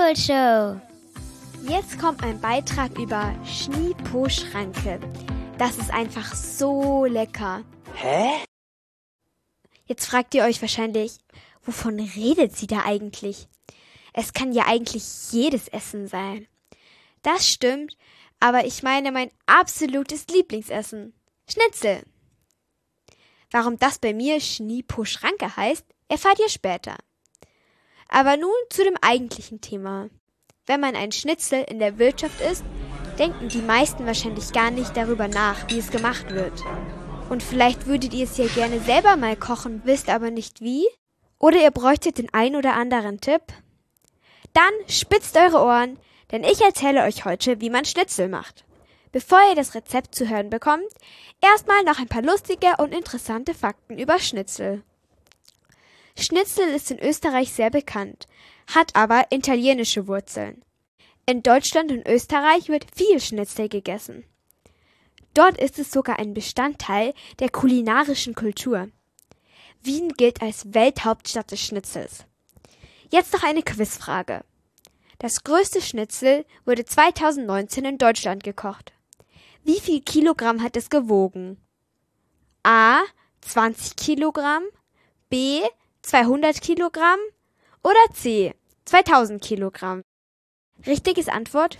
Show. Jetzt kommt ein Beitrag über Schniepo-Schranke. Das ist einfach so lecker. Hä? Jetzt fragt ihr euch wahrscheinlich, wovon redet sie da eigentlich? Es kann ja eigentlich jedes Essen sein. Das stimmt, aber ich meine mein absolutes Lieblingsessen. Schnitzel. Warum das bei mir Schniepo-Schranke heißt, erfahrt ihr später. Aber nun zu dem eigentlichen Thema. Wenn man ein Schnitzel in der Wirtschaft isst, denken die meisten wahrscheinlich gar nicht darüber nach, wie es gemacht wird. Und vielleicht würdet ihr es ja gerne selber mal kochen, wisst aber nicht wie? Oder ihr bräuchtet den ein oder anderen Tipp? Dann spitzt eure Ohren, denn ich erzähle euch heute, wie man Schnitzel macht. Bevor ihr das Rezept zu hören bekommt, erstmal noch ein paar lustige und interessante Fakten über Schnitzel. Schnitzel ist in Österreich sehr bekannt, hat aber italienische Wurzeln. In Deutschland und Österreich wird viel Schnitzel gegessen. Dort ist es sogar ein Bestandteil der kulinarischen Kultur. Wien gilt als Welthauptstadt des Schnitzels. Jetzt noch eine Quizfrage. Das größte Schnitzel wurde 2019 in Deutschland gekocht. Wie viel Kilogramm hat es gewogen? A. 20 Kilogramm, B. 200 Kilogramm oder C. 2000 Kilogramm? Richtiges Antwort?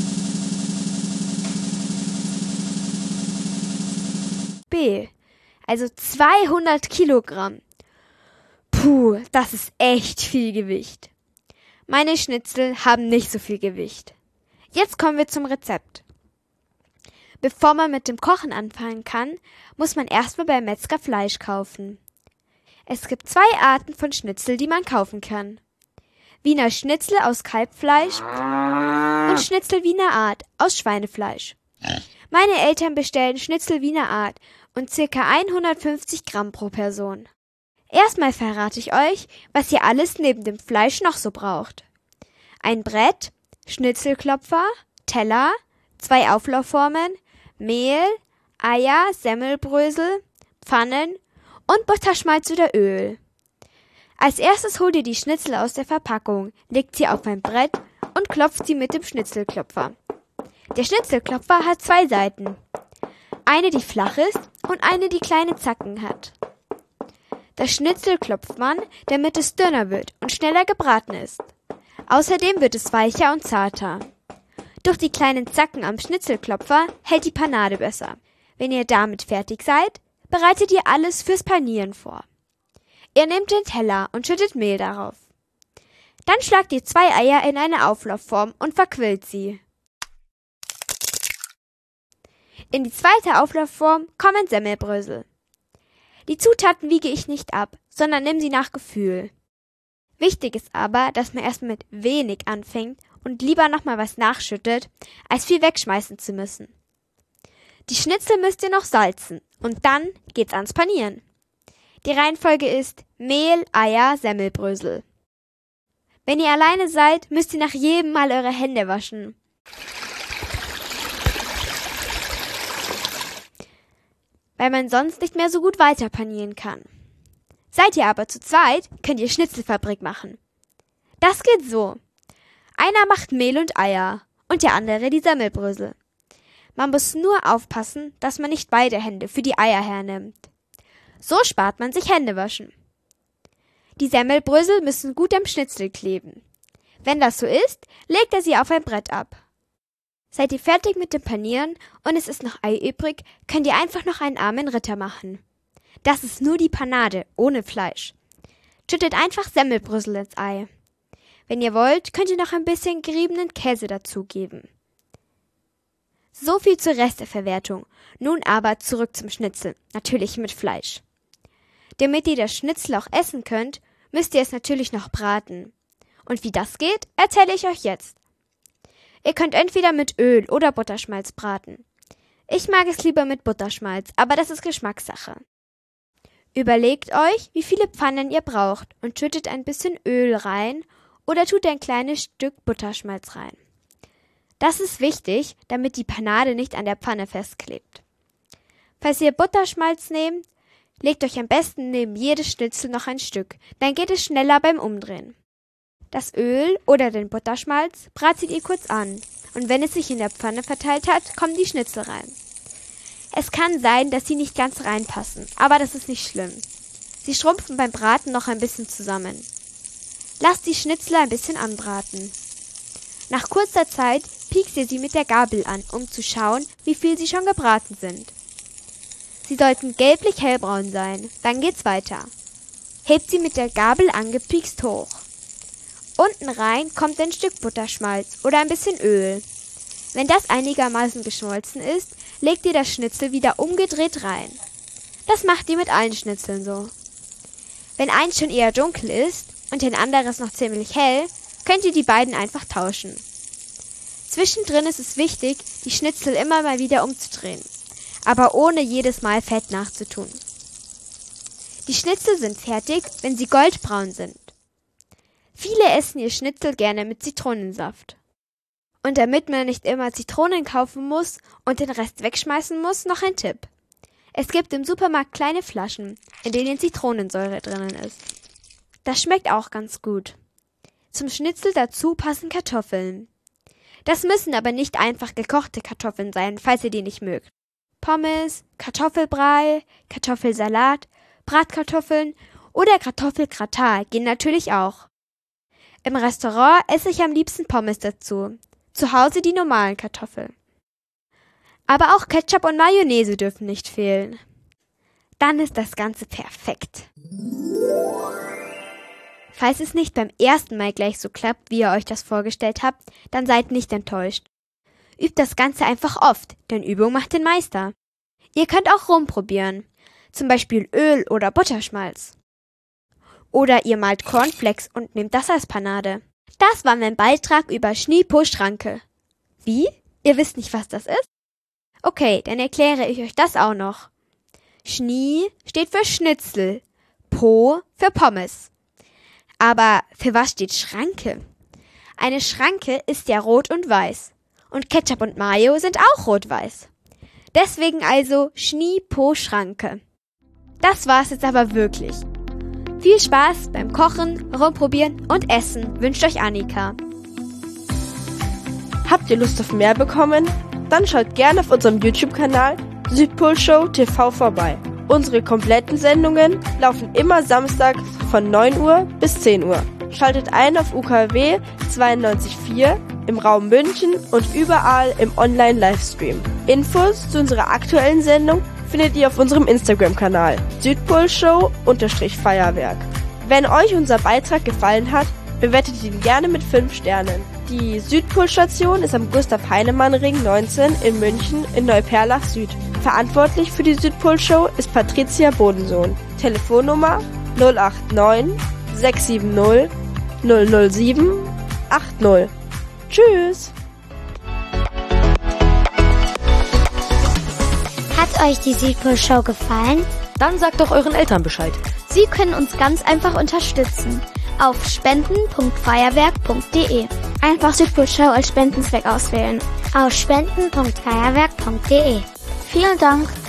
B. Also 200 Kilogramm. Puh, das ist echt viel Gewicht. Meine Schnitzel haben nicht so viel Gewicht. Jetzt kommen wir zum Rezept. Bevor man mit dem Kochen anfangen kann, muss man erstmal beim Metzger Fleisch kaufen. Es gibt 2 Arten von Schnitzel, die man kaufen kann. Wiener Schnitzel aus Kalbfleisch und Schnitzel Wiener Art aus Schweinefleisch. Meine Eltern bestellen Schnitzel Wiener Art und ca. 150 Gramm pro Person. Erstmal verrate ich euch, was ihr alles neben dem Fleisch noch so braucht. Ein Brett, Schnitzelklopfer, Teller, 2 Auflaufformen, Mehl, Eier, Semmelbrösel, Pfannen und Butterschmalz oder Öl. Als erstes holt ihr die Schnitzel aus der Verpackung, legt sie auf ein Brett und klopft sie mit dem Schnitzelklopfer. Der Schnitzelklopfer hat 2 Seiten. Eine, die flach ist und eine, die kleine Zacken hat. Das Schnitzel klopft man, damit es dünner wird und schneller gebraten ist. Außerdem wird es weicher und zarter. Durch die kleinen Zacken am Schnitzelklopfer hält die Panade besser. Wenn ihr damit fertig seid, bereitet ihr alles fürs Panieren vor. Ihr nehmt den Teller und schüttet Mehl darauf. Dann schlagt ihr 2 Eier in eine Auflaufform und verquillt sie. In die zweite Auflaufform kommen Semmelbrösel. Die Zutaten wiege ich nicht ab, sondern nehme sie nach Gefühl. Wichtig ist aber, dass man erst mit wenig anfängt und lieber nochmal was nachschüttet, als viel wegschmeißen zu müssen. Die Schnitzel müsst ihr noch salzen und dann geht's ans Panieren. Die Reihenfolge ist Mehl, Eier, Semmelbrösel. Wenn ihr alleine seid, müsst ihr nach jedem Mal eure Hände waschen. Weil man sonst nicht mehr so gut weiter panieren kann. Seid ihr aber zu zweit, könnt ihr Schnitzelfabrik machen. Das geht so. Einer macht Mehl und Eier und der andere die Semmelbrösel. Man muss nur aufpassen, dass man nicht beide Hände für die Eier hernimmt. So spart man sich Händewaschen. Die Semmelbrösel müssen gut am Schnitzel kleben. Wenn das so ist, legt er sie auf ein Brett ab. Seid ihr fertig mit dem Panieren und es ist noch Ei übrig, könnt ihr einfach noch einen armen Ritter machen. Das ist nur die Panade, ohne Fleisch. Schüttet einfach Semmelbrösel ins Ei. Wenn ihr wollt, könnt ihr noch ein bisschen geriebenen Käse dazugeben. So viel zur Resteverwertung. Nun aber zurück zum Schnitzel, natürlich mit Fleisch. Damit ihr das Schnitzel auch essen könnt, müsst ihr es natürlich noch braten. Und wie das geht, erzähle ich euch jetzt. Ihr könnt entweder mit Öl oder Butterschmalz braten. Ich mag es lieber mit Butterschmalz, aber das ist Geschmackssache. Überlegt euch, wie viele Pfannen ihr braucht und schüttet ein bisschen Öl rein oder tut ein kleines Stück Butterschmalz rein. Das ist wichtig, damit die Panade nicht an der Pfanne festklebt. Falls ihr Butterschmalz nehmt, legt euch am besten neben jedes Schnitzel noch ein Stück, dann geht es schneller beim Umdrehen. Das Öl oder den Butterschmalz bratet ihr kurz an und wenn es sich in der Pfanne verteilt hat, kommen die Schnitzel rein. Es kann sein, dass sie nicht ganz reinpassen, aber das ist nicht schlimm. Sie schrumpfen beim Braten noch ein bisschen zusammen. Lasst die Schnitzel ein bisschen anbraten. Nach kurzer Zeit piekst ihr sie mit der Gabel an, um zu schauen, wie viel sie schon gebraten sind. Sie sollten gelblich-hellbraun sein, dann geht's weiter. Hebt sie mit der Gabel angepiekst hoch. Unten rein kommt ein Stück Butterschmalz oder ein bisschen Öl. Wenn das einigermaßen geschmolzen ist, legt ihr das Schnitzel wieder umgedreht rein. Das macht ihr mit allen Schnitzeln so. Wenn eins schon eher dunkel ist und ein anderes noch ziemlich hell, könnt ihr die beiden einfach tauschen. Zwischendrin ist es wichtig, die Schnitzel immer mal wieder umzudrehen, aber ohne jedes Mal Fett nachzutun. Die Schnitzel sind fertig, wenn sie goldbraun sind. Viele essen ihr Schnitzel gerne mit Zitronensaft. Und damit man nicht immer Zitronen kaufen muss und den Rest wegschmeißen muss, noch ein Tipp. Es gibt im Supermarkt kleine Flaschen, in denen Zitronensäure drinnen ist. Das schmeckt auch ganz gut. Zum Schnitzel dazu passen Kartoffeln. Das müssen aber nicht einfach gekochte Kartoffeln sein, falls ihr die nicht mögt. Pommes, Kartoffelbrei, Kartoffelsalat, Bratkartoffeln oder Kartoffelgratin gehen natürlich auch. Im Restaurant esse ich am liebsten Pommes dazu. Zu Hause die normalen Kartoffeln. Aber auch Ketchup und Mayonnaise dürfen nicht fehlen. Dann ist das Ganze perfekt. Falls es nicht beim ersten Mal gleich so klappt, wie ihr euch das vorgestellt habt, dann seid nicht enttäuscht. Übt das Ganze einfach oft, denn Übung macht den Meister. Ihr könnt auch rumprobieren, zum Beispiel Öl oder Butterschmalz. Oder ihr malt Cornflakes und nehmt das als Panade. Das war mein Beitrag über Schnie po Schranke. Wie? Ihr wisst nicht, was das ist? Okay, dann erkläre ich euch das auch noch. Schnie steht für Schnitzel, Po für Pommes. Aber für was steht Schranke? Eine Schranke ist ja rot und weiß. Und Ketchup und Mayo sind auch rot-weiß. Deswegen also Schnie po Schranke. Das war's jetzt aber wirklich. Viel Spaß beim Kochen, Rumprobieren und Essen wünscht euch Annika. Habt ihr Lust auf mehr bekommen? Dann schaut gerne auf unserem YouTube-Kanal Südpol-Show TV vorbei. Unsere kompletten Sendungen laufen immer samstags von 9 Uhr bis 10 Uhr. Schaltet ein auf UKW 92.4 im Raum München und überall im Online-Livestream. Infos zu unserer aktuellen Sendung findet ihr auf unserem Instagram-Kanal Südpol-Show_Feuerwerk. Wenn euch unser Beitrag gefallen hat, bewertet ihn gerne mit 5 Sternen. Die Südpol-Station ist am Gustav-Heinemann-Ring 19 in München in Neuperlach Süd. Verantwortlich für die Südpol-Show ist Patricia Bodensohn. Telefonnummer 089 670 007 80. Tschüss! Hat euch die Südpol-Show gefallen? Dann sagt doch euren Eltern Bescheid. Sie können uns ganz einfach unterstützen. Auf spenden.feuerwerk.de. Einfach Südpol-Show als Spendenzweck auswählen. Auf spenden.feuerwerk.de. Vielen Dank.